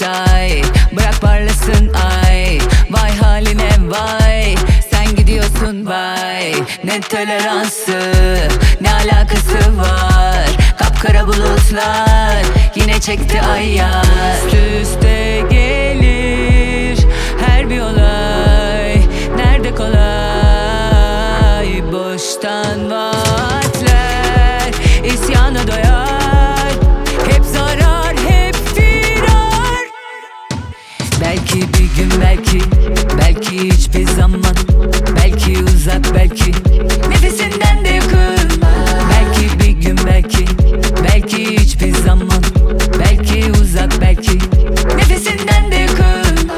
say, bırak parlasın ay. Vay haline vay, sen gidiyorsun vay. Ne toleransı, ne alakası var? Kapkara bulutlar yine çekti ay yar. Üst üste gelir her bir olay. Nerede kolay boştan vaatler, isyana doyar. Hep zarar, hep firar. Belki bir gün, belki hiçbir zaman. Belki uzak, belki nefesinden de yakın. Belki bir gün, belki hiçbir zaman. Belki uzak, belki nefesinden de yakın.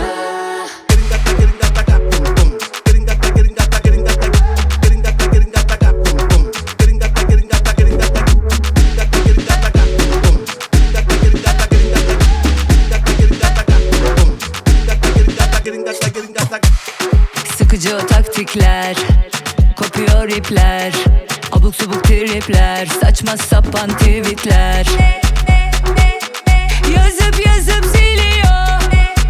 Sıkıcı o taktikler, kopuyor ipler. Abuk subuk tripler, saçma sapan tweetler. Yazıp siliyor.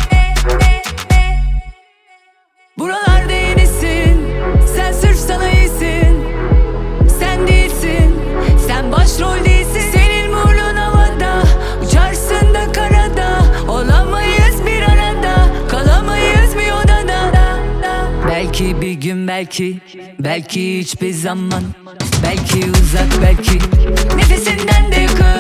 Buralarda yenisin, sen sırf sana iyisin. Sen değilsin, sen başrol değilsin. Senin burnun havada, uçarsın da karada. Olamayız bir arada, kalamayız bir odada. Belki bir gün, belki hiçbir zaman. Belki uzak, belki nefesinden de yakın.